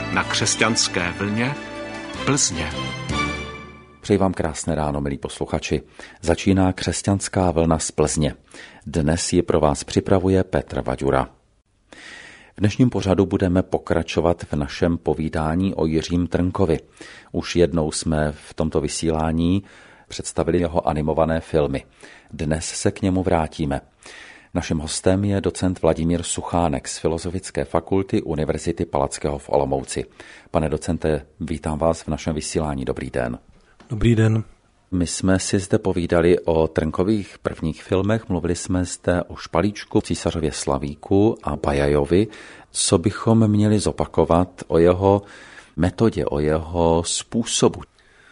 na Křesťanské vlně Plzně. Přeji vám krásné ráno, milí posluchači. Začíná Křesťanská vlna z Plzně. Dnes ji pro vás připravuje Petr Vaďura. V dnešním pořadu budeme pokračovat v našem povídání o Jiřím Trnkovi. Už jednou jsme v tomto vysílání představili jeho animované filmy. Dnes se k němu vrátíme. Naším hostem je docent Vladimír Suchánek z Filozofické fakulty Univerzity Palackého v Olomouci. Pane docente, vítám vás v našem vysílání. Dobrý den. Dobrý den. My jsme si zde povídali o Trnkových prvních filmech, mluvili jsme zde o Špalíčku, Císařově Slavíku a Bajajovi. Co bychom měli zopakovat o jeho metodě, o jeho způsobu?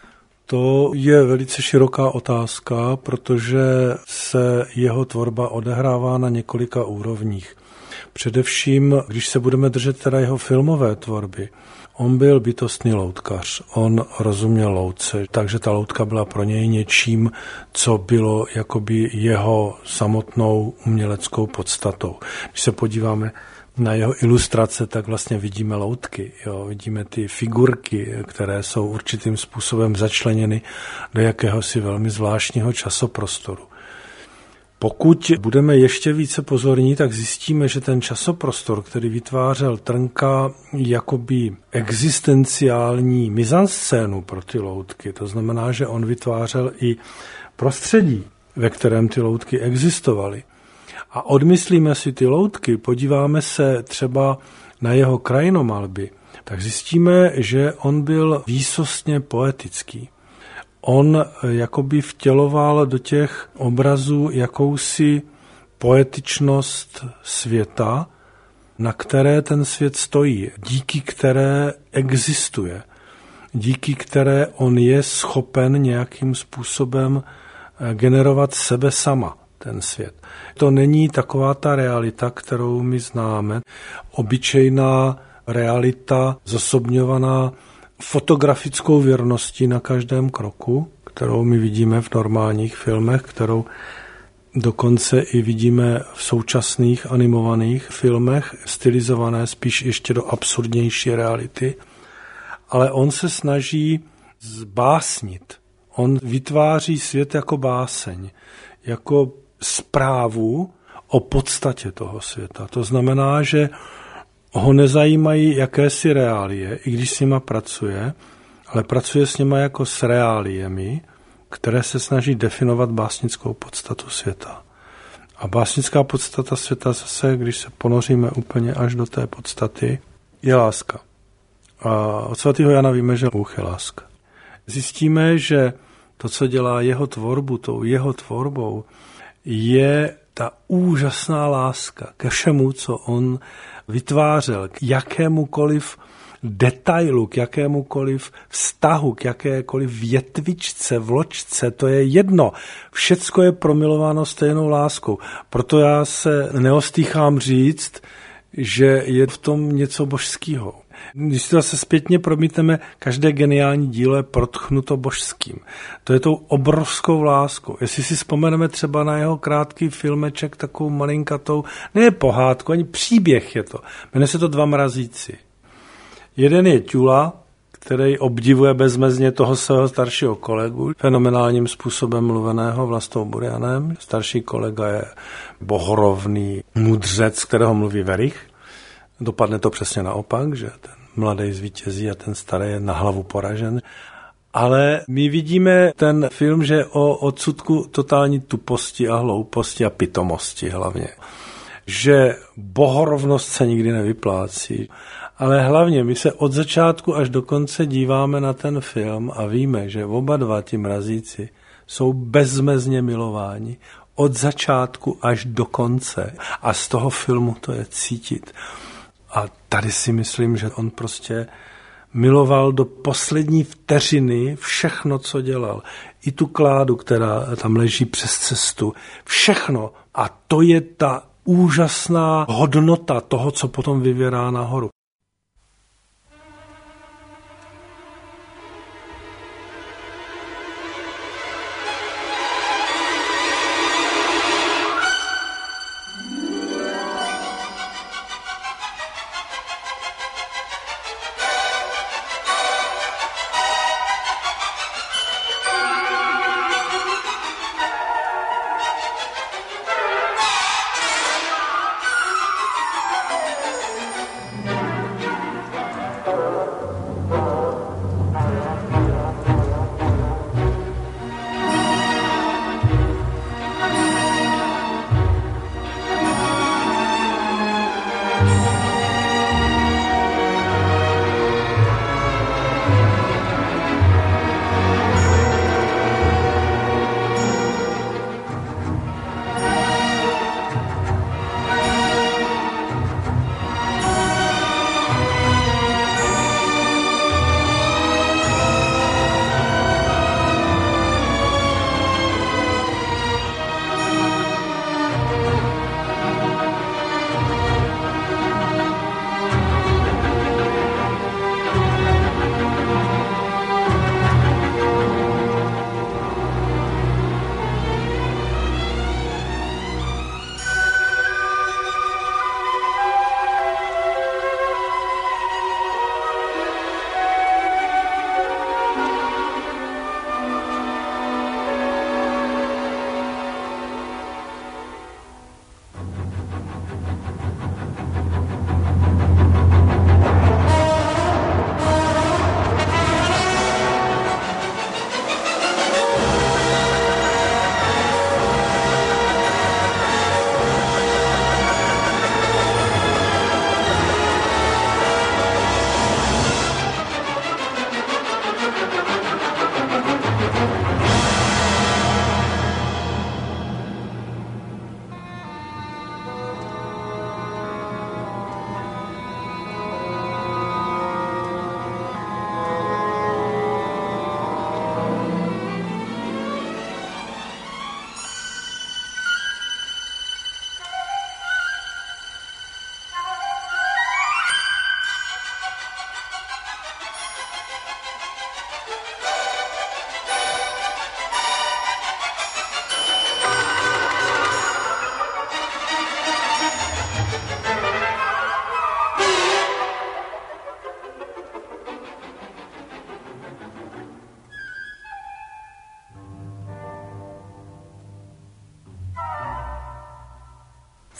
To je velice široká otázka, protože se jeho tvorba odehrává na několika úrovních. Především, když se budeme držet teda jeho filmové tvorby, on byl bytostný loutkař, on rozuměl loutce, takže ta loutka byla pro něj něčím, co bylo jakoby jeho samotnou uměleckou podstatou. Když se podíváme na jeho ilustrace, tak vlastně vidíme loutky, vidíme ty figurky, které jsou určitým způsobem začleněny do jakéhosi velmi zvláštního časoprostoru. Pokud budeme ještě více pozorní, tak zjistíme, že ten časoprostor, který vytvářel Trnka jakoby existenciální mizanscénu pro ty loutky, to znamená, že on vytvářel i prostředí, ve kterém ty loutky existovaly. A odmyslíme si ty loutky, podíváme se třeba na jeho krajinomalby, tak zjistíme, že on byl výsostně poetický. On jakoby vtěloval do těch obrazů jakousi poetičnost světa, na které ten svět stojí, díky které existuje, díky které on je schopen nějakým způsobem generovat sebe sama, ten svět. To není taková ta realita, kterou my známe, obyčejná realita zosobňovaná fotografickou věrností na každém kroku, kterou my vidíme v normálních filmech, kterou dokonce i vidíme v současných animovaných filmech, stylizované spíš ještě do absurdnější reality. Ale on se snaží zbásnit. On vytváří svět jako báseň, jako zprávu o podstatě toho světa. To znamená, že ho nezajímají jakési reálie, i když s nima pracuje, ale pracuje s nima jako s reáliemi, které se snaží definovat básnickou podstatu světa. A básnická podstata světa zase, když se ponoříme úplně až do té podstaty, je láska. A od svatého Jana víme, že Bůh je láska. Zjistíme, že to, co dělá jeho tvorbu, tou jeho tvorbou, je ta úžasná láska ke všemu, co on vytvářel, k jakémukoliv detailu, k jakémukoliv vztahu, k jakékoliv větvičce, vločce, to je jedno. Všecko je promilováno stejnou láskou. Proto já se neostýchám říct, že je v tom něco božského. Když si zase zpětně promítneme, každé geniální dílo je protchnuto božským. To je tou obrovskou láskou. Jestli si vzpomeneme třeba na jeho krátký filmeček, takovou malinkatou, ne pohádku, ani příběh je to. Jmenuje se to Dva mrazíci. Jeden je Ťula, který obdivuje bezmezně toho svého staršího kolegu, fenomenálním způsobem mluveného Vlastou Burianem. Starší kolega je bohorovný mudřec, kterého mluví Verich. Dopadne to přesně naopak, že ten mladý zvítězí a ten starý je na hlavu poražen. Ale my vidíme ten film, že o odsudku totální tuposti a hlouposti a pitomosti hlavně. Že bohorovnost se nikdy nevyplácí. Ale hlavně my se od začátku až do konce díváme na ten film a víme, že oba dva ti mrazíci jsou bezmezně milováni od začátku až do konce. A z toho filmu to je cítit. A tady si myslím, že on prostě miloval do poslední vteřiny všechno, co dělal. I tu kládu, která tam leží přes cestu. Všechno. A to je ta úžasná hodnota toho, co potom vyvěrá nahoru.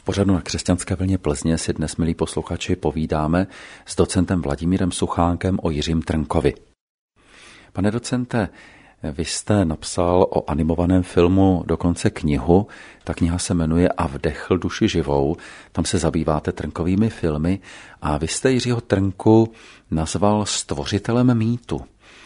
pořadu Na křesťanské vlně Plzně si dnes, milí posluchači, povídáme s docentem Vladimírem Suchánkem o Jiřím Trnkovi. Pane docente, vy jste napsal o animovaném filmu dokonce knihu. Ta kniha se jmenuje A vdechl duši živou. Tam se zabýváte Trnkovými filmy a vy jste Jiřího Trnku nazval stvořitelem mýtu,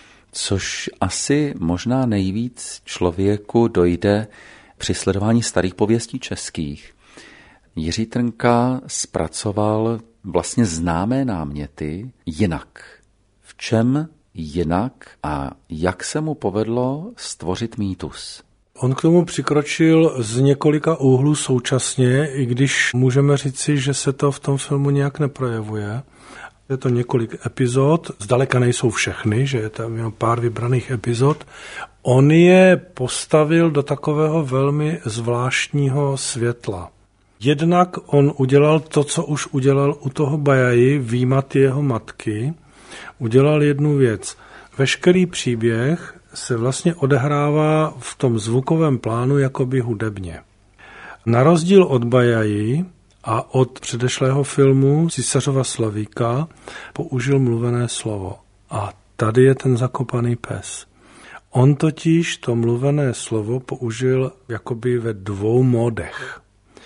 což asi možná nejvíc člověku dojde při sledování starých pověstí českých. Jiří Trnka zpracoval vlastně známé náměty jinak. V čem jinak a jak se mu povedlo stvořit mýtus? On k tomu přikročil z několika úhlů současně, i když můžeme říci, že se to v tom filmu nějak neprojevuje. Je to několik epizod, zdaleka nejsou všechny, že je tam jenom pár vybraných epizod. On je postavil do takového velmi zvláštního světla. Jednak on udělal to, co už udělal u toho Bajaji, výmat jeho matky. Udělal jednu věc. Veškerý příběh se vlastně odehrává v tom zvukovém plánu jakoby hudebně. Na rozdíl od Bajaji a od předešlého filmu Císařova Slavíka použil mluvené slovo. A tady je ten zakopaný pes. On totiž to mluvené slovo použil jakoby ve dvou módech.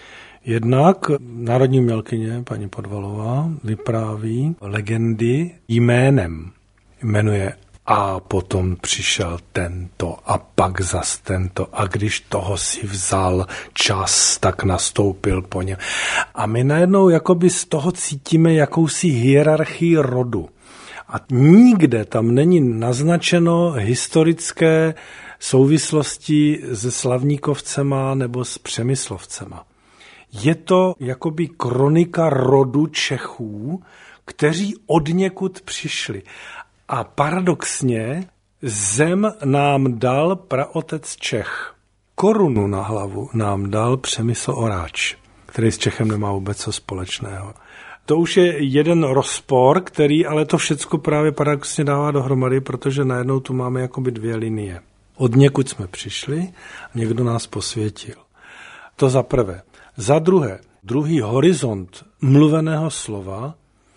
Jednak národní umělkyně, paní Podvalová, vypráví legendy jménem. Jmenuje a potom přišel tento a pak zas tento a když toho si vzal čas, tak nastoupil po něm. A my najednou jakoby z toho cítíme jakousi hierarchii rodu. A nikde tam není naznačeno historické souvislosti se Slavníkovcema nebo s Přemyslovcema. Je to jakoby kronika rodu Čechů, kteří odněkud přišli. A paradoxně zem nám dal praotec Čech. Korunu na hlavu nám dal Přemysl Oráč, který s Čechem nemá vůbec co společného. To už je jeden rozpor, který ale to všecko právě paradoxně dává dohromady, protože najednou tu máme jakoby dvě linie. Odněkud jsme přišli a někdo nás posvětil. To za prvé. Za druhé, druhý horizont mluveného slova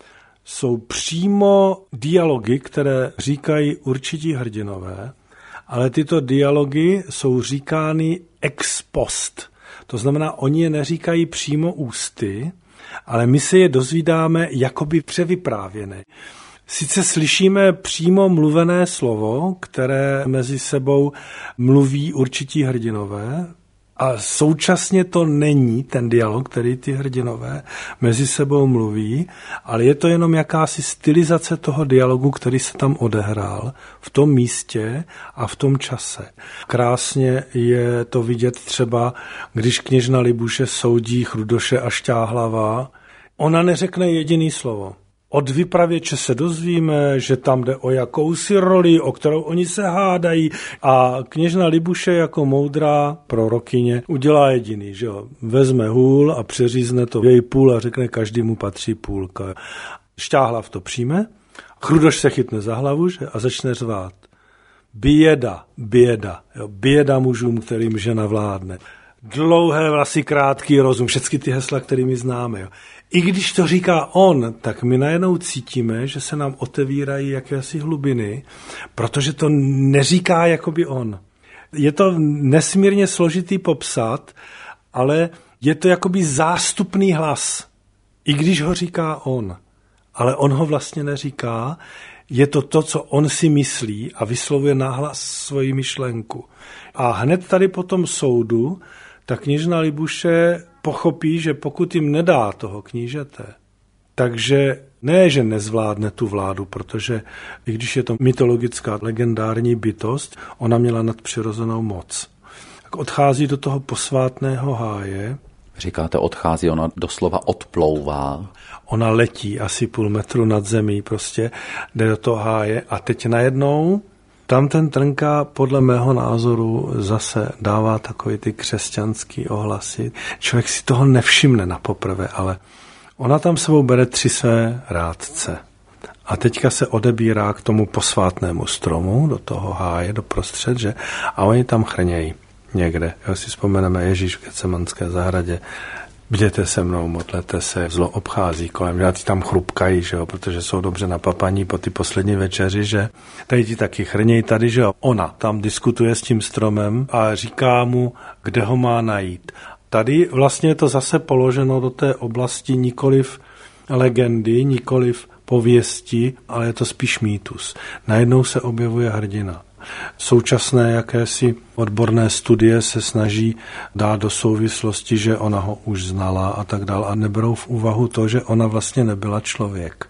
jsou přímo dialogy, které říkají určití hrdinové, ale tyto dialogy jsou říkány ex post. To znamená, oni je neříkají přímo ústy, ale my se je dozvídáme jakoby převyprávěné. Sice slyšíme přímo mluvené slovo, které mezi sebou mluví určití hrdinové, a současně to není ten dialog, který ty hrdinové mezi sebou mluví, ale je to jenom jakási stylizace toho dialogu, který se tam odehrál v tom místě a v tom čase. Krásně je to vidět třeba, když kněžna Libuše soudí Chrudoše a Šťáhlava. Ona neřekne jediný slovo. Od vypravěče se dozvíme, že tam jde o jakousi roli, o kterou oni se hádají a kněžna Libuše jako moudrá prorokyně udělá jediný, že jo. Vezme hůl a přeřízne to její půl a řekne, každému patří půlka. Šťáhlav to přijme, Chrudoš se chytne za hlavu, že, a začne řvát. Běda, běda, jo, běda mužům, kterým žena vládne. Dlouhé vlasy, krátký rozum, všechny ty hesla, kterými známe, jo. I když to říká on, tak my najednou cítíme, že se nám otevírají jakési hlubiny, protože to neříká jakoby on. Je to nesmírně složitý popsat, ale je to jakoby zástupný hlas, i když ho říká on. Ale on ho vlastně neříká, je to to, co on si myslí a vyslovuje nahlas svoji myšlenku. A hned tady po tom soudu ta kněžna Libuše pochopí, že pokud jim nedá toho knížete, takže ne, že nezvládne tu vládu, protože i když je to mytologická legendární bytost, ona měla nadpřirozenou moc. Tak odchází do toho posvátného háje. Říkáte odchází, ona doslova odplouvá. Ona letí asi 0,5 metru nad zemí, prostě jde do toho háje a teď najednou tam ten Trnka podle mého názoru zase dává takový ty křesťanský ohlasy. Člověk si toho nevšimne na poprvé, ale ona tam sebou bere 3 své rádce. A teďka se odebírá k tomu posvátnému stromu, do toho háje, do prostřed, že? A oni tam chrnějí někde. Jak si vzpomeneme Ježíš v Getsemanské zahradě, Bděte se mnou, modlete se, zlo obchází kolem, že ti tam chrupkají, že jo, protože jsou dobře napapaní po ty poslední večeři, že tady ti taky chrnějí tady, že jo. Ona tam diskutuje s tím stromem a říká mu, kde ho má najít. Tady vlastně je to zase položeno do té oblasti nikoliv legendy, nikoliv pověsti, ale je to spíš mýtus. Najednou se objevuje hrdina. Současné jakési odborné studie se snaží dát do souvislosti, že ona ho už znala a tak dál a neberou v úvahu to, že ona vlastně nebyla člověk.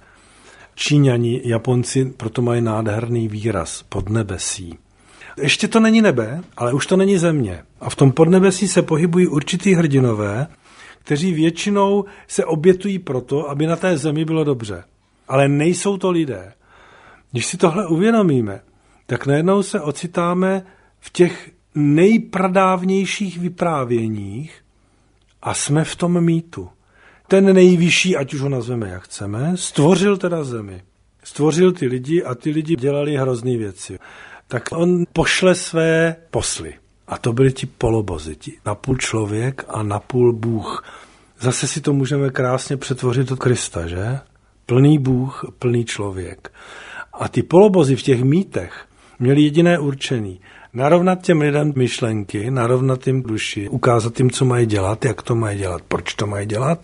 Číňani, Japonci proto mají nádherný výraz podnebesí. Ještě to není nebe, ale už to není země. A v tom podnebesí se pohybují určitý hrdinové, kteří většinou se obětují proto, aby na té zemi bylo dobře. Ale nejsou to lidé. Když si tohle uvědomíme, tak najednou se ocitáme v těch nejpradávnějších vyprávěních a jsme v tom mýtu. Ten nejvyšší, ať už ho nazveme jak chceme, stvořil teda zemi. Stvořil ty lidi a ty lidi dělali hrozný věci. Tak on pošle své posly. A to byli ti polobozi, napůl člověk a napůl Bůh. Zase si to můžeme krásně přetvořit od Krista, že? Plný Bůh, plný člověk. A ty polobozi v těch mýtech měli jediné určení. Narovnat těm lidem myšlenky, narovnat jim duši, ukázat jim, co mají dělat, jak to mají dělat, proč to mají dělat,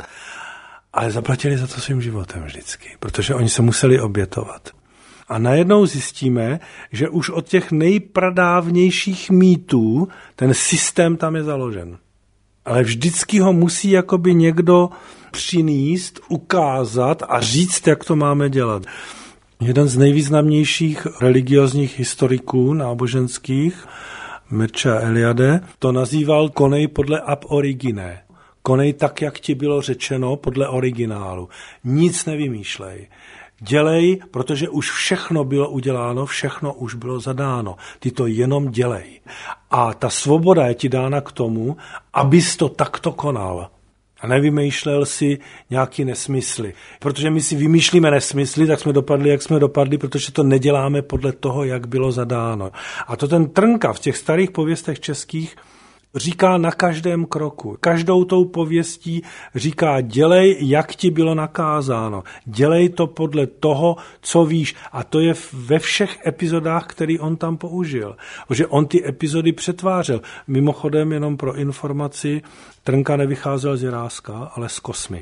ale zaplatili za to svým životem vždycky, protože oni se museli obětovat. A najednou zjistíme, že už od těch nejpradávnějších mýtů ten systém tam je založen. Ale vždycky ho musí jakoby někdo přinést, ukázat a říct, jak to máme dělat. Jeden z nejvýznamnějších religiozních historiků náboženských, Mircea Eliade, to nazýval konej podle ab origine. Konej tak, jak ti bylo řečeno, podle originálu. Nic nevymýšlej. Dělej, protože už všechno bylo uděláno, všechno už bylo zadáno. Ty to jenom dělej. A ta svoboda je ti dána k tomu, abys to takto konal. A nevymýšlel si nějaký nesmysly. Protože my si vymýšlíme nesmysly, tak jsme dopadli, jak jsme dopadli, protože to neděláme podle toho, jak bylo zadáno. A to ten Trnka v těch starých pověstech českých říká na každém kroku. Každou tou pověstí říká, dělej, jak ti bylo nakázáno. Dělej to podle toho, co víš. A to je ve všech epizodách, který on tam použil. Protože on ty epizody přetvářel. Mimochodem, jenom pro informaci, Trnka nevycházel z Jiráska, ale z Kosmy.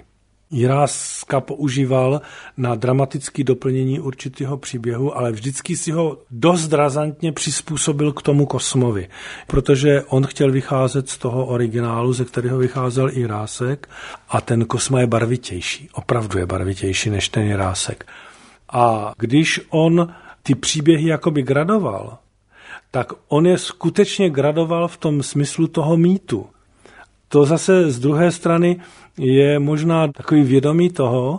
Jiráska používal na dramatické doplnění určitého příběhu, ale vždycky si ho dost razantně přizpůsobil k tomu Kosmovi, protože on chtěl vycházet z toho originálu, ze kterého vycházel Jirásek, a ten Kosma je barvitější, opravdu je barvitější než ten Jirásek. A když on ty příběhy jakoby gradoval, tak on je skutečně gradoval v tom smyslu toho mýtu. To zase z druhé strany je možná takový vědomí toho,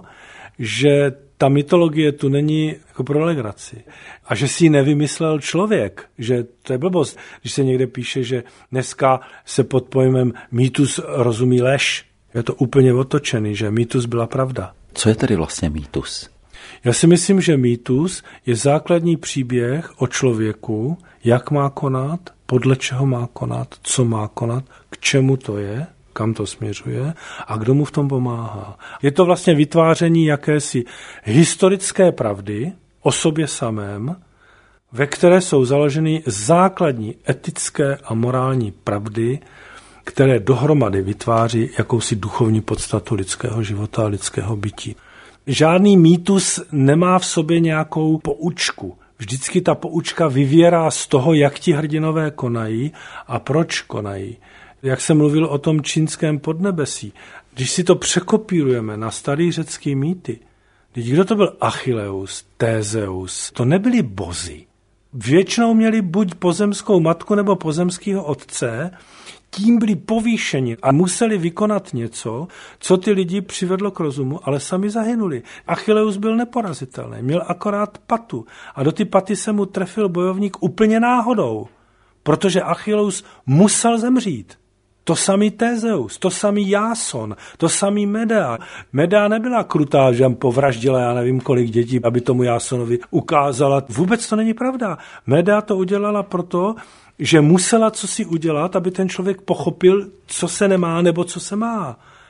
že ta mytologie tu není jako pro legraci. A že si ji nevymyslel člověk, že to je blbost. Když se někde píše, že dneska se pod pojmem mýtus rozumí lež, je to úplně otočený, že mýtus byla pravda. Co je tedy vlastně mýtus? Já si myslím, že mýtus je základní příběh o člověku, jak má konat, podle čeho má konat, co má konat, k čemu to je, kam to směřuje a kdo mu v tom pomáhá. Je to vlastně vytváření jakési historické pravdy o sobě samém, ve které jsou založeny základní etické a morální pravdy, které dohromady vytváří jakousi duchovní podstatu lidského života a lidského bytí. Žádný mýtus nemá v sobě nějakou poučku. Vždycky ta poučka vyvěrá z toho, jak ti hrdinové konají a proč konají. Jak jsem mluvil o tom čínském podnebesí, když si to překopírujeme na starý řecký mýty, kdo to byl Achilleus, Tézeus, to nebyli bozi. Většinou měli buď pozemskou matku nebo pozemského otce, tím byli povýšeni a museli vykonat něco, co ty lidi přivedlo k rozumu, ale sami zahynuli. Achilleus byl neporazitelný, měl akorát patu a do ty paty se mu trefil bojovník úplně náhodou, protože Achilleus musel zemřít. To samý Tézeus, to samý Jáson, to samý Medea. Medea nebyla krutá, že povraždila já nevím kolik dětí, aby tomu Jásonovi ukázala. Vůbec to není pravda. Medea to udělala proto, že musela co si udělat, aby ten člověk pochopil, co se nemá nebo co se má.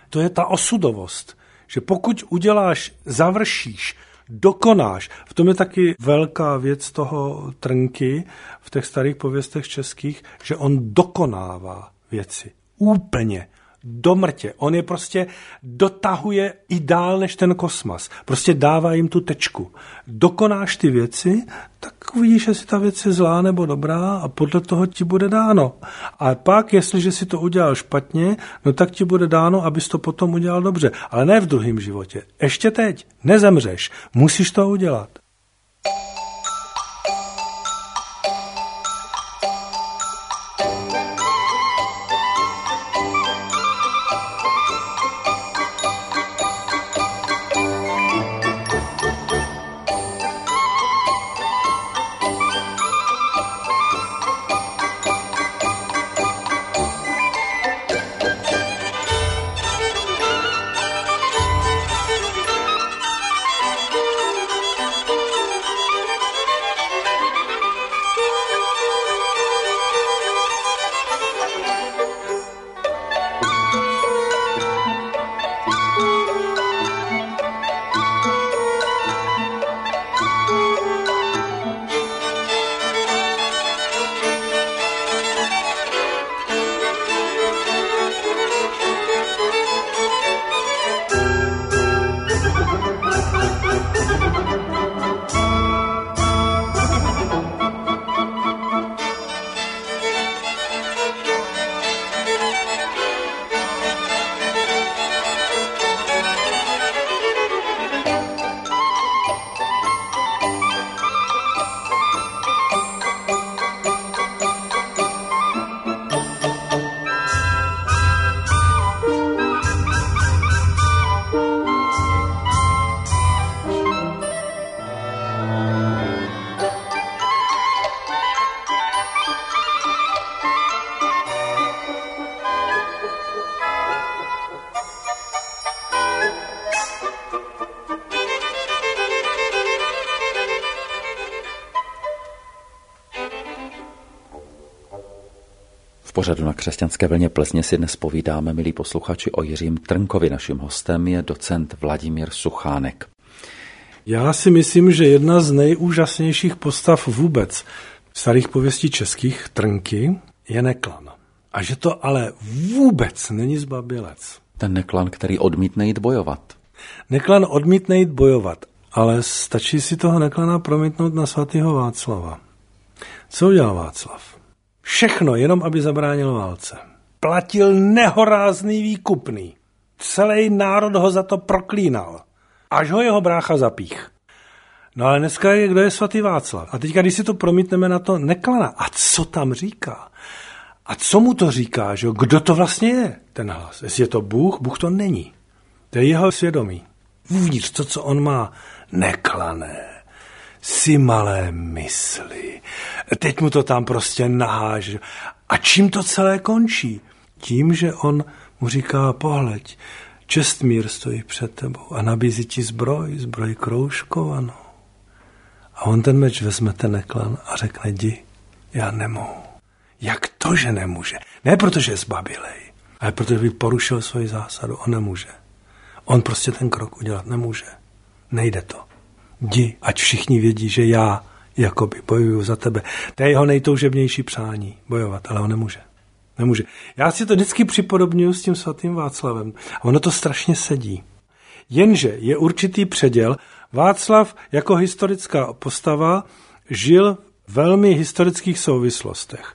To je ta osudovost, že pokud uděláš, završíš, dokonáš. V tom je taky velká věc toho Trnky v těch starých pověstech českých, že on dokonává věci. Úplně. Do mrtě. On je prostě dotahuje i dál než ten kosmas. Prostě dává jim tu tečku. Dokonáš ty věci, tak uvidíš, jestli ta věc je zlá nebo dobrá a podle toho ti bude dáno. A pak, jestliže si to udělal špatně, no tak ti bude dáno, abys to potom udělal dobře. Ale ne v druhém životě. Ještě teď. Nezemřeš. Musíš to udělat. V pořadu Na křesťanské vlně Plzně si dnes povídáme, milí posluchači, o Jiřím Trnkovi. Naším hostem je docent Vladimír Suchánek. Já si myslím, že jedna z nejúžasnějších postav vůbec starých pověstí českých, Trnky, je Neklan. A že to ale vůbec není zbabělec. Ten Neklan, který odmítne jít bojovat. Neklan odmítne jít bojovat, ale stačí si toho Neklana promítnout na svatého Václava. Co udělal Václav? Všechno, jenom aby zabránil válce. Platil nehorázný výkupný. Celý národ ho za to proklínal. Až ho jeho brácha zapích. No ale dneska je, kdo je svatý Václav. A teďka, když si to promítneme na to Neklana, a co tam říká? A co mu to říká, že kdo to vlastně je, ten hlas? Jestli je to Bůh, Bůh to není. To je jeho svědomí. Uvnitř to, co on má. Neklané, si malé mysli. Teď mu to tam prostě naháže. A čím to celé končí? Tím, že on mu říká, pohleď, Čestmír stojí před tebou a nabízí ti zbroj kroužkovanou. A on ten meč vezme, ten Neklan, a řekne, jdi, já nemohu. Jak to, že nemůže? Ne protože je zbabělej, ale protože by porušil svoji zásadu. On nemůže. On prostě ten krok udělat nemůže. Nejde to. Jdi, ať všichni vědí, že já jakoby bojuju za tebe. To je jeho nejtoužebnější přání, bojovat, ale on nemůže. Nemůže. Já si to vždycky připodobňuji s tím svatým Václavem. A ono to strašně sedí. Jenže je určitý předěl. Václav jako historická postava žil v velmi historických souvislostech.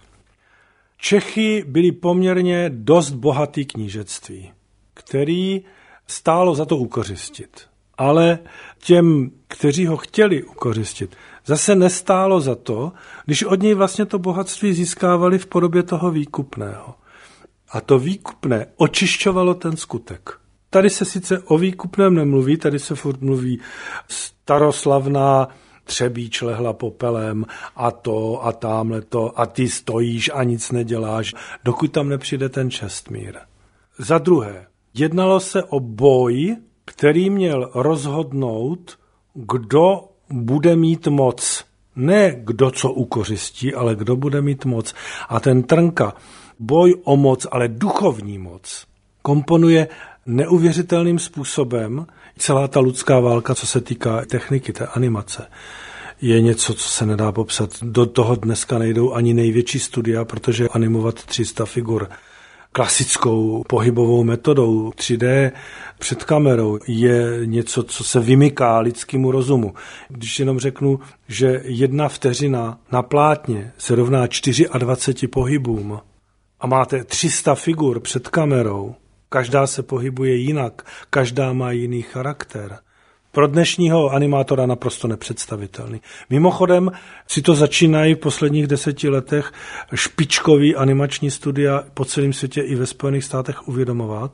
Čechy byli poměrně dost bohatý knížectví, který stálo za to ukořistit. Ale těm, kteří ho chtěli ukořistit, zase nestálo za to, když od něj vlastně to bohatství získávali v podobě toho výkupného. A to výkupné očišťovalo ten skutek. Tady se sice o výkupném nemluví, tady se furt mluví staroslavná Třebíč lehla popelem a to a támhleto a ty stojíš a nic neděláš, dokud tam nepřijde ten Čestmír. Za druhé, jednalo se o boj, který měl rozhodnout, kdo bude mít moc. Ne kdo co ukořistí, ale kdo bude mít moc. A ten Trnka, boj o moc, ale duchovní moc, komponuje neuvěřitelným způsobem. Celá ta lidská válka, co se týká techniky, té animace, je něco, co se nedá popsat. Do toho dneska nejdou ani největší studia, protože animovat 300 figur klasickou pohybovou metodou 3D před kamerou je něco, co se vymyká lidskému rozumu. Když jenom řeknu, že 1 vteřina na plátně se rovná 24 pohybům a máte 300 figur před kamerou, každá se pohybuje jinak, každá má jiný charakter. Pro dnešního animátora naprosto nepředstavitelný. Mimochodem si to začínají v posledních 10 letech špičkový animační studia po celém světě i ve Spojených státech uvědomovat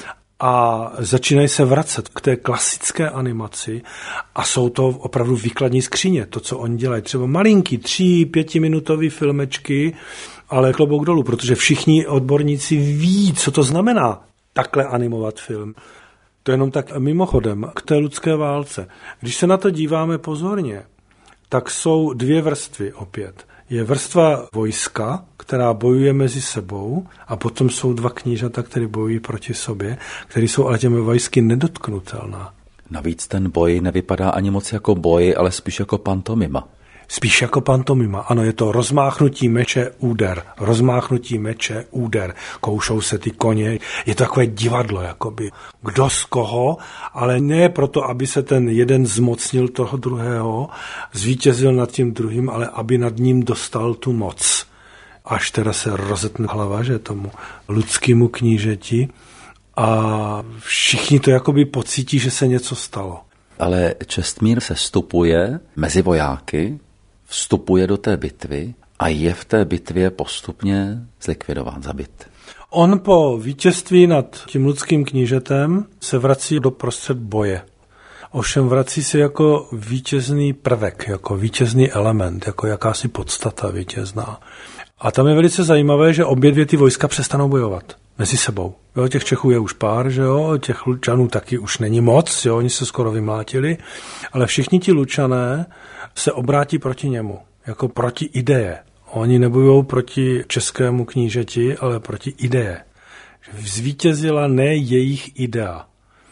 a začínají se vracet k té klasické animaci a jsou to opravdu výkladní skříně, to, co oni dělají. Třeba malinký 3-5 minutový filmečky, ale klobouk dolů, protože všichni odborníci ví, co to znamená takhle animovat film. To jenom tak mimochodem k té lidské válce. Když se na to díváme pozorně, tak jsou 2 vrstvy opět. Je vrstva vojska, která bojuje mezi sebou, a potom jsou 2 knížata, které bojují proti sobě, které jsou ale těmi vojsky nedotknutelná. Navíc ten boj nevypadá ani moc jako boj, ale spíš jako pantomima. Spíš jako pantomima. Ano, je to rozmáchnutí meče, úder. Rozmáchnutí meče, úder. Koušou se ty koně. Je to takové divadlo, jakoby. Kdo z koho, ale ne proto, aby se ten jeden zmocnil toho druhého, zvítězil nad tím druhým, ale aby nad ním dostal tu moc. Až teda se rozetne hlava, že tomu lidskému knížeti a všichni to jakoby pocítí, že se něco stalo. Ale Čestmír se vstupuje mezi vojáky, vstupuje do té bitvy a je v té bitvě postupně zlikvidován, zabit. On po vítězství nad tím lidským knížetem se vrací do prostřed boje. Ovšem vrací se jako vítězný prvek, jako vítězný element, jako jakási podstata vítězná. A tam je velice zajímavé, že obě 2 ty vojska přestanou bojovat mezi sebou. Jo, těch Čechů je už pár, že jo, těch Lučanů taky už není moc, jo, oni se skoro vymlátili, ale všichni ti Lučané se obrátí proti němu, jako proti ideje. Oni nebojujou proti českému knížeti, ale proti ideje. Zvítězila ne jejich idea.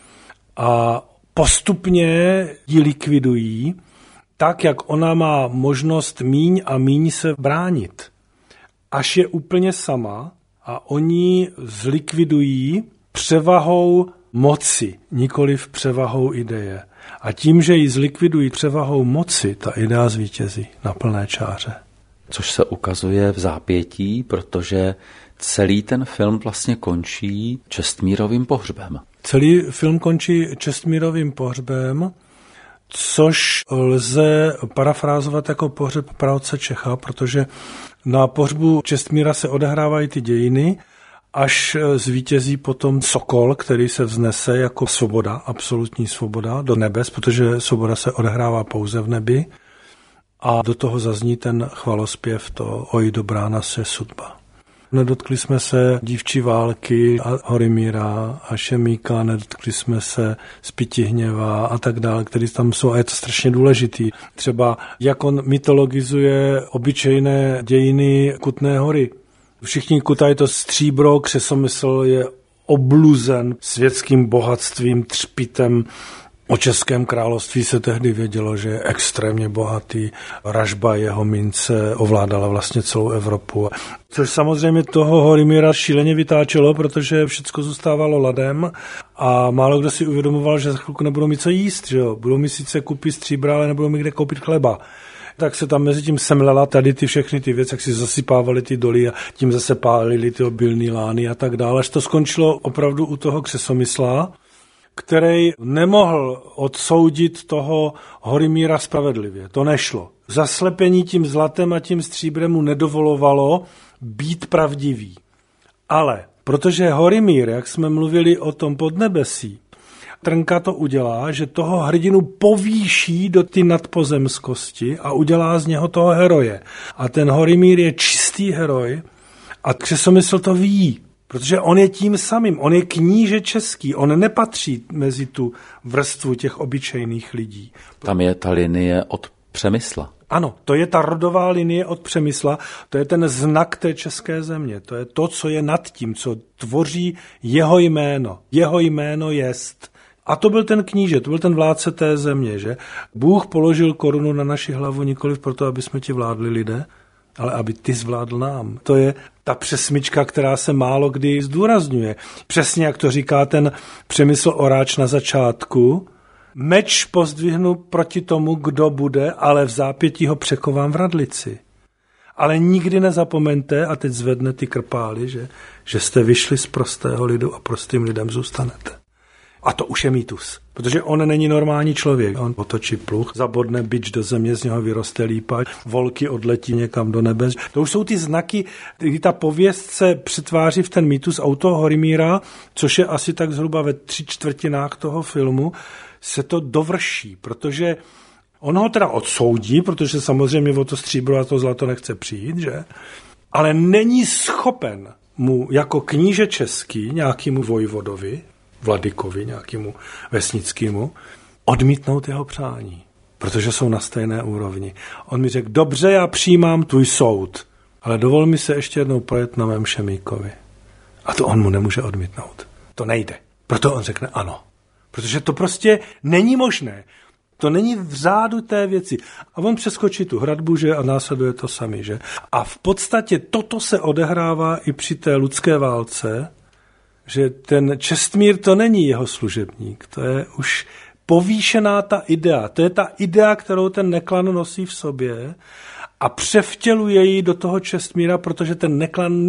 A postupně ji likvidují, tak, jak ona má možnost míň a míň se bránit. Až je úplně sama a oni zlikvidují převahou moci, nikoliv převahou ideje. A tím, že ji zlikvidují převahou moci, ta idea zvítězí na plné čáře. Což se ukazuje v zápětí, protože celý ten film vlastně končí Čestmírovým pohřbem. Celý film končí Čestmírovým pohřbem, což lze parafrázovat jako pohřeb praotce Čecha, protože na pohřbu Čestmíra se odehrávají ty dějiny, až zvítězí potom Sokol, který se vznese jako svoboda, absolutní svoboda do nebes, protože svoboda se odehrává pouze v nebi a do toho zazní ten chvalospěv, to oj dobrá nás je sudba. Nedotkli jsme se dívčí války a Horimíra a Šemíka, nedotkli jsme se Spytihněva a tak dále, který tam jsou a je to strašně důležitý. Třeba jak on mytologizuje obyčejné dějiny Kutné Hory. Všichni kutají to stříbro, Křesomysl je obluzen světským bohatstvím, třpitem. O Českém království se tehdy vědělo, že je extrémně bohatý. Ražba jeho mince ovládala vlastně celou Evropu. Což samozřejmě toho Horimíra šíleně vytáčelo, protože všechno zůstávalo ladem a málo kdo si uvědomoval, že za chvilku nebudou mít co jíst. Že jo? Budou mít sice koupit stříbra, ale nebudou mít kde koupit chleba. Tak se tam mezi tím semlela tady ty všechny ty věci, jak si zasypávali ty doly a tím zase pálili ty obilný lány a tak dále. Až to skončilo opravdu u toho Křesomysla, který nemohl odsoudit toho Horimíra spravedlivě. To nešlo. Zaslepení tím zlatem a tím stříbrem mu nedovolovalo být pravdivý. Ale protože Horimír, jak jsme mluvili o tom podnebesí, Trnka to udělá, že toho hrdinu povýší do ty nadpozemskosti a udělá z něho toho heroje. A ten Horimír je čistý heroj a Křesomysl to ví. Protože on je tím samým, on je kníže český, on nepatří mezi tu vrstvu těch obyčejných lidí. Tam je ta linie od Přemysla. Ano, to je ta rodová linie od Přemysla, to je ten znak té české země, to je to, co je nad tím, co tvoří jeho jméno. Jeho jméno jest. A to byl ten kníže, to byl ten vládce té země, že? Bůh položil korunu na naši hlavu nikoliv proto, aby jsme ti vládli lidé, ale aby ty zvládl nám. To je ta přesmyčka, která se málo kdy zdůrazňuje. Přesně jak to říká ten Přemysl Oráč na začátku, meč pozdvihnu proti tomu, kdo bude, ale v zápětí ho překovám v radlici. Ale nikdy nezapomeňte, a teď zvedne ty krpály, že jste vyšli z prostého lidu a prostým lidem zůstanete. A to už je mýtus, protože on není normální člověk. On otočí pluh, zabodne bič do země, z něho vyroste lípa, volky odletí někam do nebe. To už jsou ty znaky, kdy ta pověst se přetváří v ten mýtus auto Horimíra, což je asi tak zhruba ve 3/4 toho filmu, se to dovrší, protože on ho teda odsoudí, protože samozřejmě o to stříbro a to zlato nechce přijít, že? Ale není schopen mu jako kníže český, nějakému vojvodovi, vladykovi, nějakému vesnickému, odmítnout jeho přání, protože jsou na stejné úrovni. On mi řekl, dobře, já přijímám tvůj soud, ale dovol mi se ještě jednou projet na mém Šemíkovi. A to on mu nemůže odmítnout. To nejde. Proto on řekne ano. Protože to prostě není možné. To není v řádu té věci. A on přeskočí tu hradbu, že, a následuje to sami, že. A v podstatě toto se odehrává i při té ludské válce, že ten Čestmír to není jeho služebník, to je už povýšená ta idea. To je ta idea, kterou ten Neklan nosí v sobě a převtěluje ji do toho Čestmíra, protože ten Neklan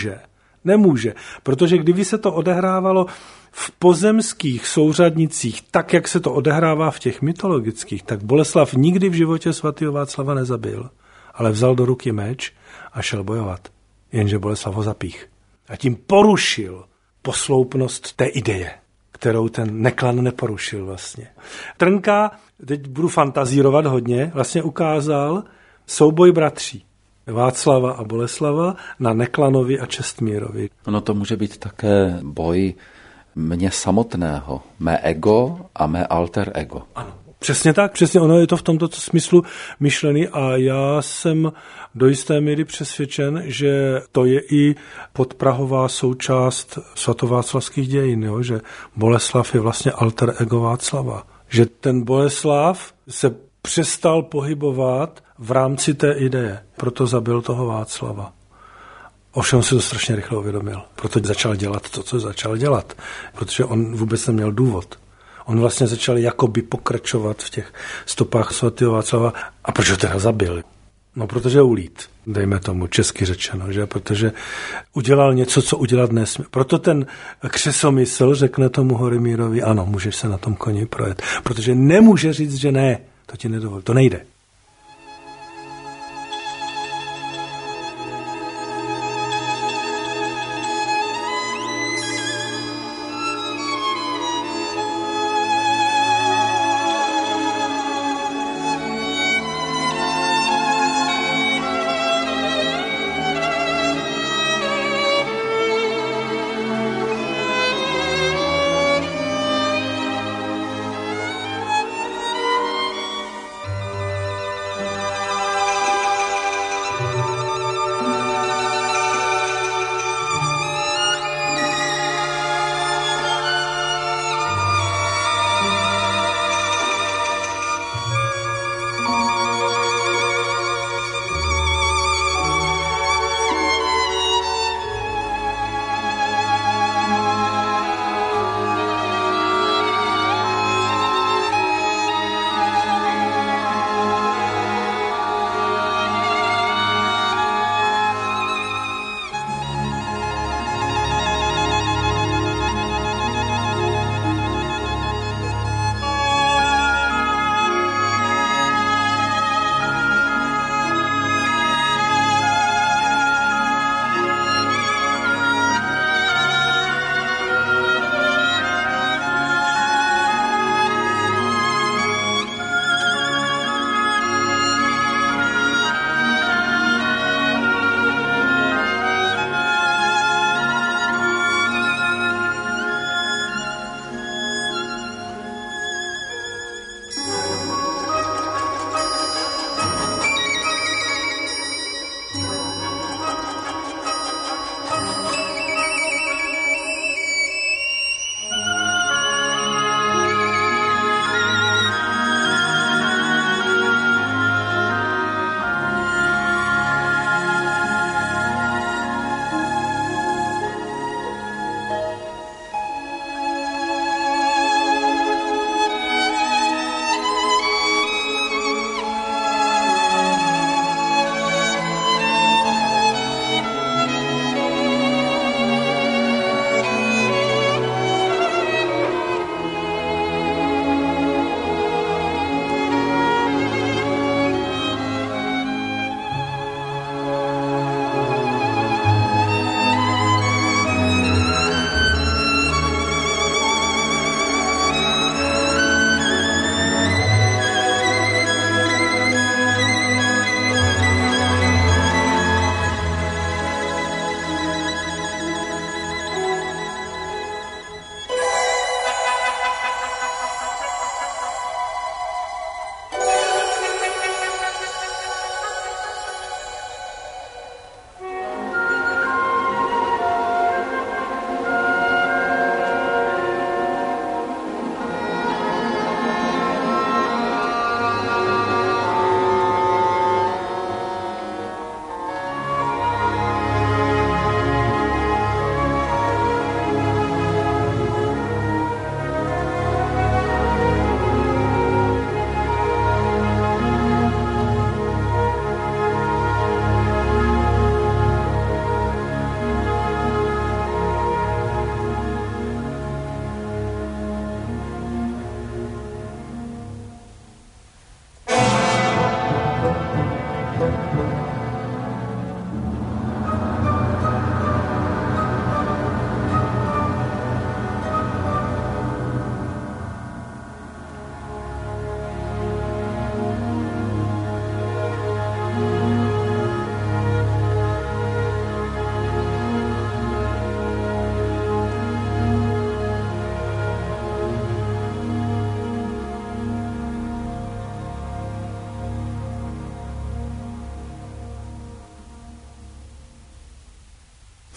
nemůže. Protože kdyby se to odehrávalo v pozemských souřadnicích, tak, jak se to odehrává v těch mytologických, tak Boleslav nikdy v životě svatého Václava nezabil, ale vzal do ruky meč a šel bojovat. Jenže Boleslav ho zapích. A tím porušil posloupnost té ideje, kterou ten Neklan neporušil vlastně. Trnka, teď budu fantazírovat hodně, vlastně ukázal souboj bratří Václava a Boleslava na Neklanovi a Čestmírovi. No to může být také boj mě samotného, mé ego a mé alter ego. Ano. Přesně tak, přesně ono je to v tomto smyslu myšlený a já jsem do jisté míry přesvědčen, že to je i podprahová součást svatováclavských dějin, jo? Že Boleslav je vlastně alter ego Václava. Že ten Boleslav se přestal pohybovat v rámci té ideje, proto zabil toho Václava. Ovšem se to strašně rychle uvědomil, proto začal dělat to, co začal dělat, protože on vůbec neměl důvod. On vlastně začal jakoby pokračovat v těch stopách svatého Václava. A proč ho teda zabil? No, protože ulít, dejme tomu, česky řečeno, že? Protože udělal něco, co udělat nesmí. Proto ten křesomysl řekne tomu Horimírovi, ano, můžeš se na tom koni projet. Protože nemůže říct, že ne, to ti nedovolí, to nejde.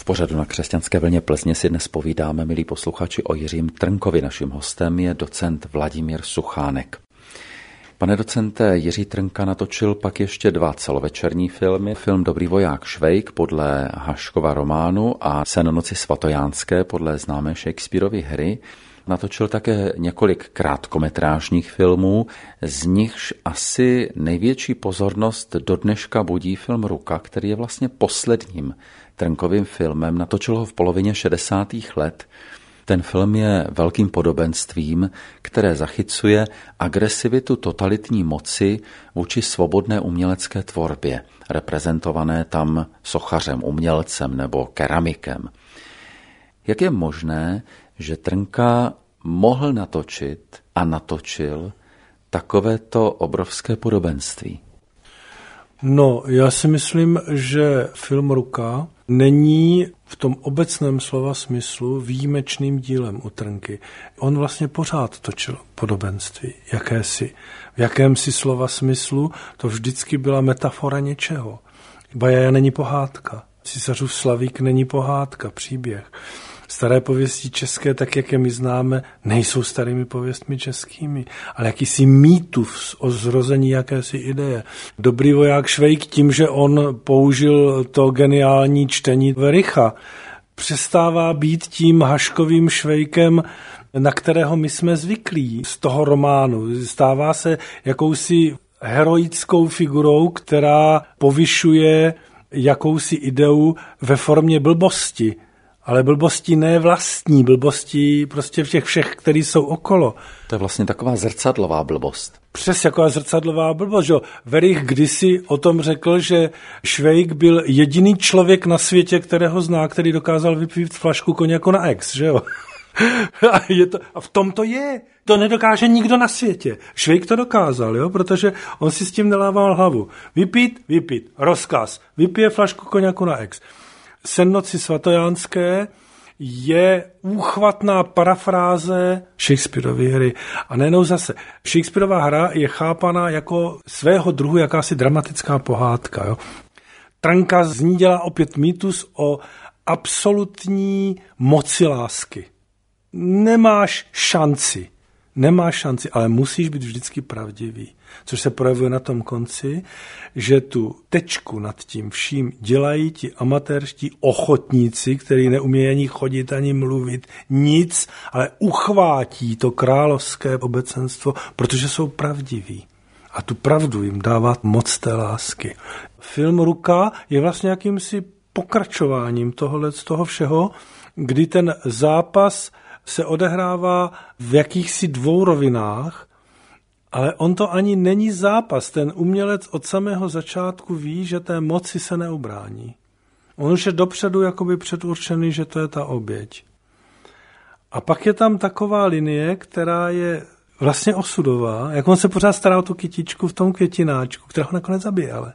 V pořadu na Křesťanské vlně Plzně si dnes povídáme, milí posluchači, o Jiřím Trnkovi. Naším hostem je docent Vladimír Suchánek. Pane docente, Jiří Trnka natočil pak ještě 2 celovečerní filmy. Film Dobrý voják Švejk podle Haškova románu a Sen noci svatojánské podle známé Shakespearovy hry. Natočil také několik krátkometrážních filmů, z nichž asi největší pozornost do dneška budí film Ruka, který je vlastně posledním Trnkovým filmem. Natočil ho v polovině 60. let. Ten film je velkým podobenstvím, které zachycuje agresivitu totalitní moci vůči svobodné umělecké tvorbě, reprezentované tam sochařem, umělcem nebo keramikem. Jak je možné, že Trnka mohl natočit a natočil takovéto obrovské podobenství? No, já si myslím, že film Ruka není v tom obecném slova smyslu výjimečným dílem u Trnky. On vlastně pořád točil podobenství, v jakémsi slova smyslu to vždycky byla metafora něčeho. Bajaja není pohádka, Císařův Slavík není pohádka, příběh. Staré pověsti české, tak jak je my známe, nejsou starými pověstmi českými, ale jakýsi mýtus o zrození jakési ideje. Dobrý voják Švejk tím, že on použil to geniální čtení Vericha, přestává být tím Haškovým Švejkem, na kterého my jsme zvyklí z toho románu. Stává se jakousi heroickou figurou, která povyšuje jakousi ideu ve formě blbosti. Ale blbosti ne vlastní, blbosti prostě všech, který jsou okolo. To je vlastně taková zrcadlová blbost. Přes jaká zrcadlová blbost, že Verich kdysi o tom řekl, že Švejk byl jediný člověk na světě, kterého zná, který dokázal vypít flašku koněku na ex, že jo? A v tom to je. To nedokáže nikdo na světě. Švejk to dokázal, jo? Protože on si s tím nelával hlavu. Vypít, rozkaz. Vypije flašku koněku na ex. Sen noci svatojánské je úchvatná parafráze Shakespearovy hry. A nejenom zase. Shakespearova hra je chápaná jako svého druhu jakási dramatická pohádka. Jo? Trnka z ní dělá opět mýtus o absolutní moci lásky. Nemáš šanci, ale musíš být vždycky pravdivý. Což se projevuje na tom konci, že tu tečku nad tím vším dělají ti amatérští ochotníci, kteří neumějí ani chodit, ani mluvit, nic, ale uchvátí to královské obecenstvo, protože jsou pravdiví. A tu pravdu jim dává moc té lásky. Film Ruka je vlastně jakýmsi pokračováním z toho všeho, kdy ten zápas se odehrává v jakýchsi 2 rovinách, ale on to ani není zápas. Ten umělec od samého začátku ví, že té moci se neubrání. On už je dopředu jakoby předurčený, že to je ta oběť. A pak je tam taková linie, která je vlastně osudová, jak on se pořád stará o tu kytičku v tom květináčku, která ho nakonec zabije, ale.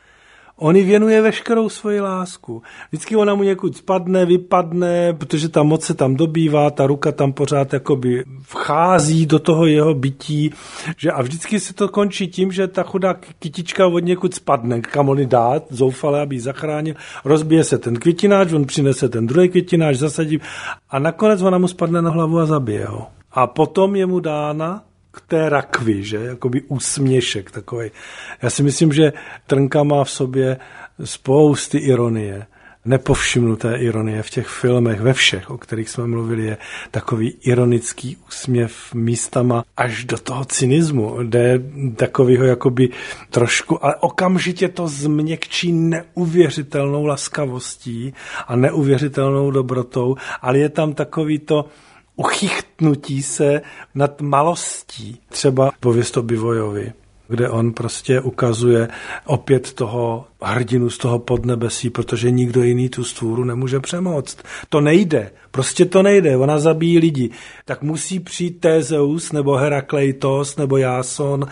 On jí věnuje veškerou svoji lásku. Vždycky ona mu někud spadne, vypadne, protože ta moc se tam dobývá, ta ruka tam pořád jakoby vchází do toho jeho bytí. Že a vždycky se to končí tím, že ta chudá kytička od někud spadne, kam on ji dá, zoufale, aby ji zachránil. Rozbije se ten květináč, on přinese ten druhý květináč, zasadí a nakonec ona mu spadne na hlavu a zabije ho. A potom je mu dána k té rakvi, že? Jakoby úsměšek takovej. Já si myslím, že Trnka má v sobě spousty ironie. Nepovšimnuté ironie v těch filmech, ve všech, o kterých jsme mluvili, je takový ironický úsměv místama až do toho cynismu, jde takovýho jakoby trošku, ale okamžitě to změkčí neuvěřitelnou laskavostí a neuvěřitelnou dobrotou, ale je tam takový to uchychtnutí se nad malostí. Třeba pověst o Bivojovi, kde on prostě ukazuje opět toho hrdinu z toho podnebesí, protože nikdo jiný tu stvůru nemůže přemoct. To nejde, prostě to nejde, ona zabíjí lidi. Tak musí přijít Tézeus, nebo Herakleitos, nebo Jáson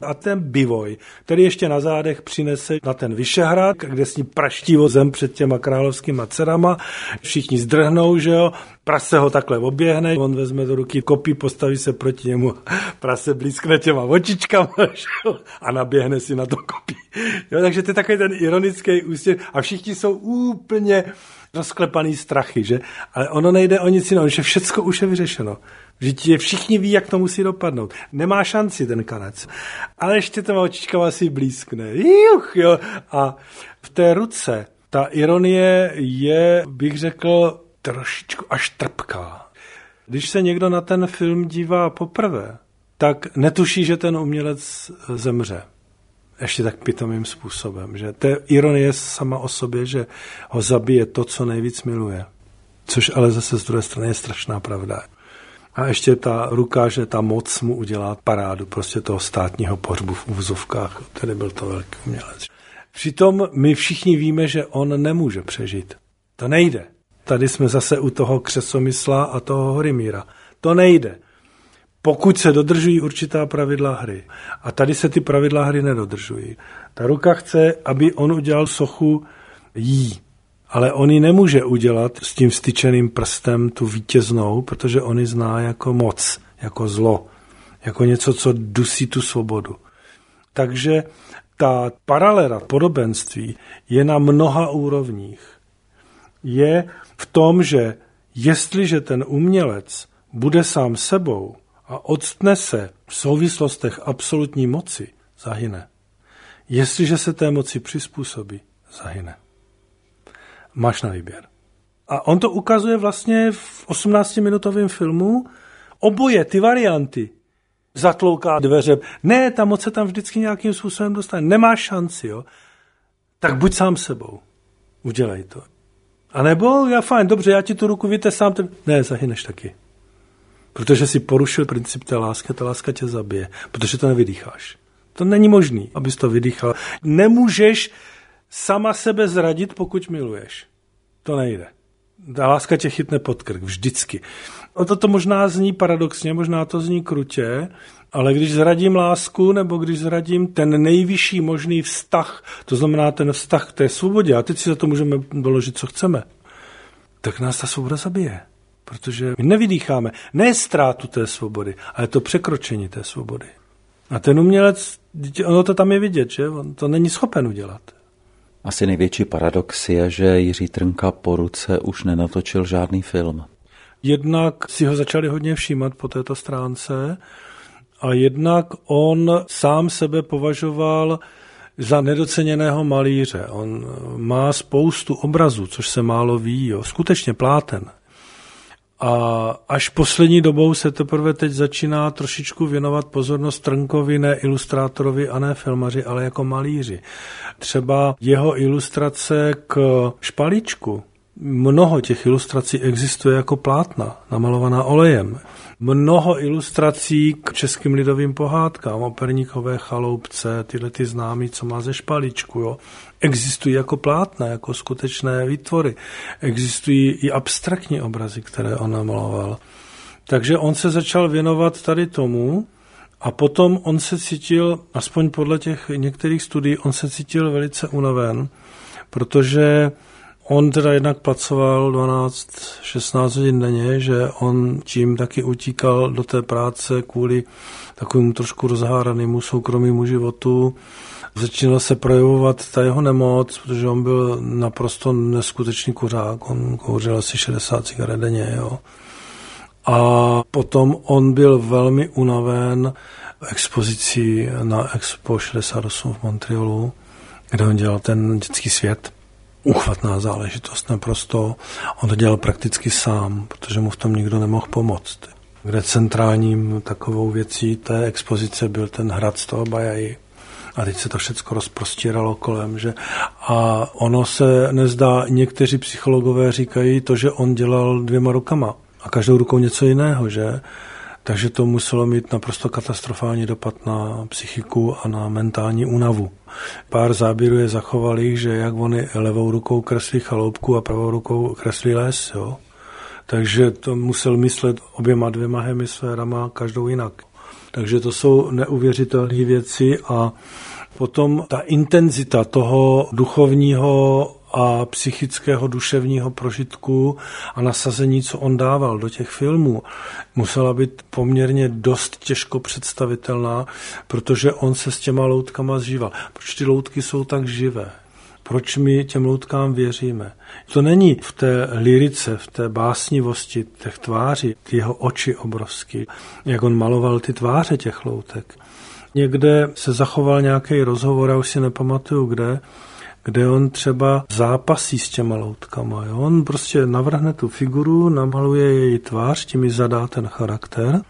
A ten bivoj, který ještě na zádech přinese na ten Vyšehrad, kde s ní praští o zem před těma královskýma dcerama, všichni zdrhnou, že jo, prase ho takhle oběhne, on vezme do ruky kopí, postaví se proti němu, prase blízkne těma očičkama, že jo, a naběhne si na to kopí. Jo, takže to je takový ten ironický úsměv a všichni jsou úplně rozklepaný strachy, že? Ale ono nejde o nic jiného, že všecko už je vyřešeno. Že všichni ví, jak to musí dopadnout. Nemá šanci ten kanec. Ale ještě těma očičkama si blízkne. Jo. A v té ruce ta ironie je, bych řekl, trošičku až trpká. Když se někdo na ten film dívá poprvé, tak netuší, že ten umělec zemře. Ještě tak pitomým způsobem, že to je ironie sama o sobě, že ho zabije to, co nejvíc miluje. Což ale zase z druhé strany je strašná pravda. A ještě ta ruka, že ta moc mu udělá parádu prostě toho státního pohřbu v uvozovkách, který byl to velký umělec. Přitom my všichni víme, že on nemůže přežít. To nejde. Tady jsme zase u toho Křesomysla a toho Horimíra. To nejde. Pokud se dodržují určitá pravidla hry. A tady se ty pravidla hry nedodržují. Ta ruka chce, aby on udělal sochu jí. Ale on ji nemůže udělat s tím vstyčeným prstem tu vítěznou, protože on ji zná jako moc, jako zlo, jako něco, co dusí tu svobodu. Takže ta paralela, podobenství je na mnoha úrovních. Je v tom, že jestliže ten umělec bude sám sebou a odstne se v souvislostech absolutní moci, zahyne. Jestliže se té moci přizpůsobí, zahyne. Máš na výběr. A on to ukazuje vlastně v 18-minutovém filmu oboje ty varianty. Zatlouká dveře. Ne, ta moc se tam vždycky nějakým způsobem dostane. Nemáš šanci, jo. Tak buď sám sebou. Udělej to. A nebo, fajn, dobře, já ti tu ruku vytesám. Ne, zahyneš taky. Protože si porušil princip té lásky, ta láska tě zabije. Protože to nevydýcháš. To není možný, abys to vydýchal. Nemůžeš sama sebe zradit, pokud miluješ. To nejde. Ta láska tě chytne pod krk, vždycky. To možná zní paradoxně, možná to zní krutě, ale když zradím lásku, nebo když zradím ten nejvyšší možný vztah, to znamená ten vztah k té svobodě, a teď si za to můžeme doložit, co chceme, tak nás ta svoboda zabije. Protože my nevydýcháme. Ne ztrátu té svobody, ale to překročení té svobody. A ten umělec, ono to tam je vidět, že? On to není schopen udělat. Asi největší paradox je, že Jiří Trnka po ruce už nenatočil žádný film. Jednak si ho začali hodně všímat po této stránce a jednak on sám sebe považoval za nedoceněného malíře. On má spoustu obrazů, což se málo ví, jo. Skutečně pláten. A až poslední dobou se teprve teď začíná trošičku věnovat pozornost Trnkovi, ne ilustrátorovi a ne filmaři, ale jako malíři. Třeba jeho ilustrace k Špalíčku. Mnoho těch ilustrací existuje jako plátna, namalovaná olejem. Mnoho ilustrací k českým lidovým pohádkám, o Perníkové chaloupce, tyhle ty známý, co má ze Špalíčku, jo. Existují jako plátna, jako skutečné výtvory. Existují i abstraktní obrazy, které on namaloval. Takže on se začal věnovat tady tomu a potom on se cítil, aspoň podle těch některých studií, on se cítil velice unaven, protože on teda jednak pracoval 12-16 hodin denně, že on tím taky utíkal do té práce kvůli takovému trošku rozháranému soukromému životu. Začínal se projevovat ta jeho nemoc, protože on byl naprosto neskutečný kuřák. On kouřil asi 60 cigaret denně. Jo. A potom on byl velmi unaven expozicí na Expo 68 v Montrealu, kde on dělal ten dětský svět. Uchvatná záležitost naprosto. On to dělal prakticky sám, protože mu v tom nikdo nemohl pomoct. Kde centrálním takovou věcí té expozice byl ten hrad z toho Bajaji. A teď se to všecko rozprostíralo kolem, že? A ono se nezdá, někteří psychologové říkají to, že on dělal 2 rukama a každou rukou něco jiného, že? Takže to muselo mít naprosto katastrofální dopad na psychiku a na mentální únavu. Pár záběrů je zachovalých, že jak oni levou rukou kreslí chaloupku a pravou rukou kreslí les, jo? Takže to musel myslet oběma 2 hemisférama, každou jinak. Takže to jsou neuvěřitelné věci a potom ta intenzita toho duchovního a psychického, duševního prožitku a nasazení, co on dával do těch filmů, musela být poměrně dost těžko představitelná, protože on se s těma loutkama zžíval. Proč ty loutky jsou tak živé? Proč my těm loutkám věříme? To není v té lyrice, v té básnivosti těch tváří, ty jeho oči obrovský, jak on maloval ty tváře těch loutek. Někde se zachoval nějaký rozhovor, já už si nepamatuju kde on třeba zápasí s těma loutkama. Jo? On prostě navrhne tu figuru, namaluje její tvář, tím ji zadá ten charakter.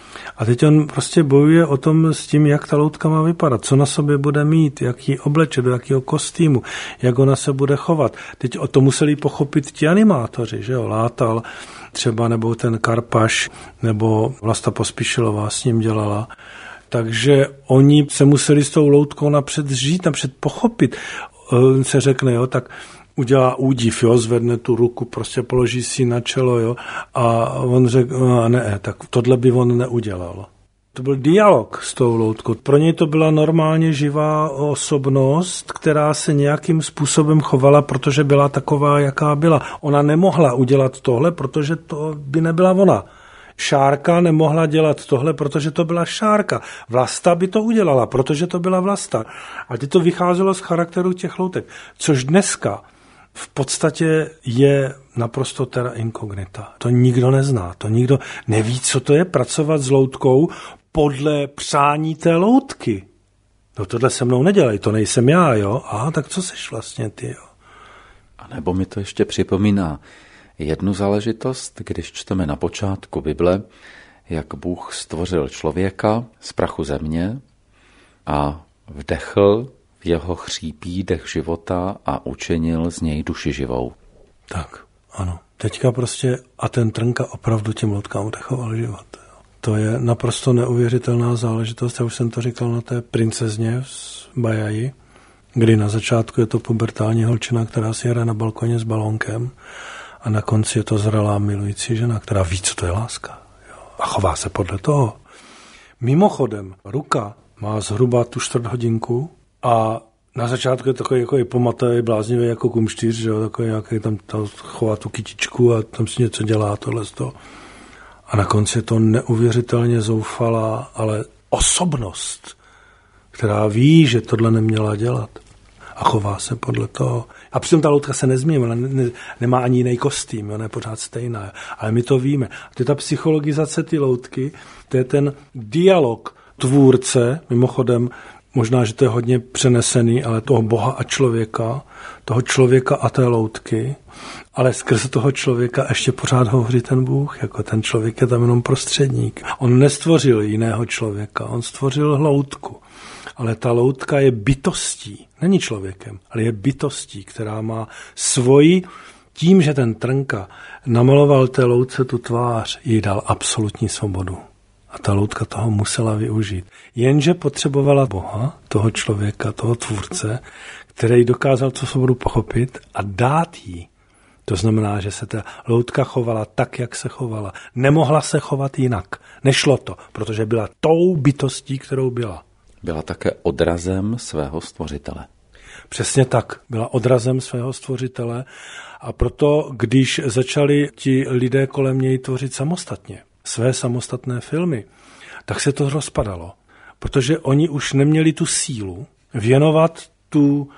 A teď on prostě bojuje o tom s tím, jak ta loutka má vypadat, co na sobě bude mít, jak ji obleče, do jakého kostýmu, jak ona se bude chovat. Teď o to museli pochopit ti animátoři, že jo, Látal třeba, nebo ten Karpaš, nebo Vlasta Pospíšilová s ním dělala. Takže oni se museli s tou loutkou napřed žít, napřed pochopit. On se řekne, jo, tak udělá údiv, jo, zvedne tu ruku, prostě položí si na čelo, jo, a on řekl, no, ne, tak tohle by on neudělal. To byl dialog s tou loutkou. Pro něj to byla normálně živá osobnost, která se nějakým způsobem chovala, protože byla taková, jaká byla. Ona nemohla udělat tohle, protože to by nebyla ona. Šárka nemohla dělat tohle, protože to byla Šárka. Vlasta by to udělala, protože to byla Vlasta. A teď to vycházelo z charakteru těch loutek, což dneska v podstatě je naprosto terra incognita. To nikdo nezná, to nikdo neví, co to je pracovat s loutkou podle přání té loutky. No tohle se mnou nedělej, to nejsem já, jo? Aha, tak co seš vlastně ty, jo? A nebo mi to ještě připomíná jednu záležitost, když čteme na počátku Bible, jak Bůh stvořil člověka z prachu země a vdechl v jeho chřípí dech života a učinil z něj duši živou. Tak, ano. Teďka prostě a ten Trnka opravdu těm loutkám vdechoval život. To je naprosto neuvěřitelná záležitost. Já už jsem to říkal na té princezně z Bajaji, kdy na začátku je to pubertální holčina, která si hraje na balkoně s balónkem a na konci je to zralá milující žena, která ví, co to je láska. Jo. A chová se podle toho. Mimochodem, ruka má zhruba tu 4 hodinku a na začátku je takový jako pomatavý, bláznivý jako kumštýř, že jo, takový nějaký tam chová tu kytičku a tam si něco dělá, tohle z toho. A na konci je to neuvěřitelně zoufalá, ale osobnost, která ví, že tohle neměla dělat a chová se podle toho. A přitom ta loutka se nezmění, ona nemá ani jiný kostým, ona je pořád stejná, ale my to víme. A to je ta psychologizace ty loutky, to je ten dialog tvůrce, mimochodem, možná, že to je hodně přenesený, ale toho Boha a člověka, toho člověka a té loutky, ale skrze toho člověka ještě pořád hovoří ten Bůh, jako ten člověk je tam jenom prostředník. On nestvořil jiného člověka, on stvořil loutku, ale ta loutka je bytostí, není člověkem, ale je bytostí, která má svoji, tím, že ten Trnka namaloval té loutce tu tvář, jí dal absolutní svobodu. A ta loutka toho musela využít. Jenže potřebovala Boha, toho člověka, toho tvůrce, který dokázal tu svobodu pochopit a dát jí. To znamená, že se ta loutka chovala tak, jak se chovala. Nemohla se chovat jinak. Nešlo to, protože byla tou bytostí, kterou byla. Byla také odrazem svého stvořitele. Přesně tak. Byla odrazem svého stvořitele a proto, když začali ti lidé kolem něj tvořit samostatně, své samostatné filmy, tak se to rozpadalo. Protože oni už neměli tu sílu věnovat tu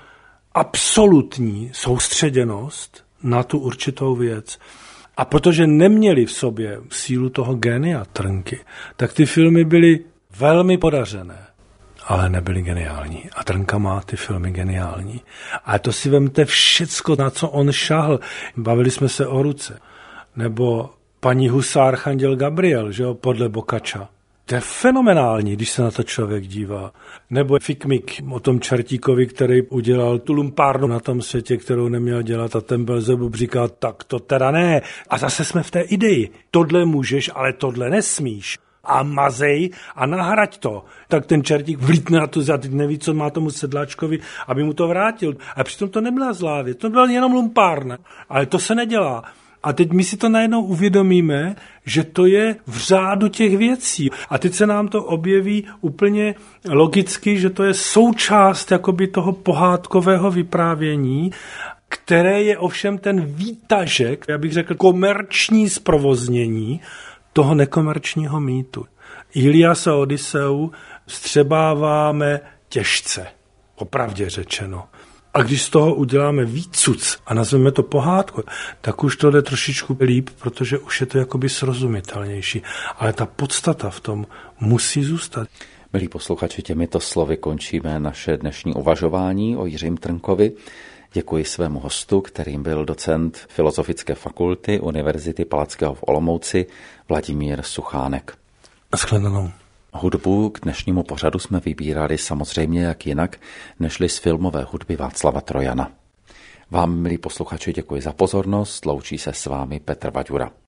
absolutní soustředěnost na tu určitou věc. A protože neměli v sobě sílu toho génia Trnky, tak ty filmy byly velmi podařené, ale nebyly geniální. A Trnka má ty filmy geniální. A to si vemte všecko, na co on šahl. Bavili jsme se o Ruce. Nebo paní Husá Archanděl Gabriel, že jo, podle Boccaccia. To je fenomenální, když se na to člověk dívá. Nebo Fikmik o tom čertíkovi, který udělal tu lumpárnu na tom světě, kterou neměl dělat a ten Belzebub říká, tak to teda ne. A zase jsme v té ideji. Tohle můžeš, ale tohle nesmíš. A mazej a nahraď to. Tak ten čertík vlítne na tu zad, neví, co má tomu sedláčkovi, aby mu to vrátil. A přitom to nebyla zlá věc, to byla jenom lumpárna. Ale to se nedělá. A teď my si to najednou uvědomíme, že to je v řádu těch věcí. A teď se nám to objeví úplně logicky, že to je součást jakoby toho pohádkového vyprávění, které je ovšem ten výtažek, já bych řekl, komerční zprovoznění toho nekomerčního mýtu. Ilias a Odyseu střebáváme těžce, popravdě řečeno. A když z toho uděláme výcuc a nazveme to pohádku, tak už to jde trošičku líp, protože už je to jakoby srozumitelnější. Ale ta podstata v tom musí zůstat. Milí posluchači, těmito slovy končíme naše dnešní uvažování o Jiřím Trnkovi. Děkuji svému hostu, kterým byl docent Filozofické fakulty Univerzity Palackého v Olomouci Vladimír Suchánek. Nashledanou. Hudbu k dnešnímu pořadu jsme vybírali samozřejmě jak jinak, nežli z filmové hudby Václava Trojana. Vám, milí posluchači, děkuji za pozornost, loučí se s vámi Petr Vaďura.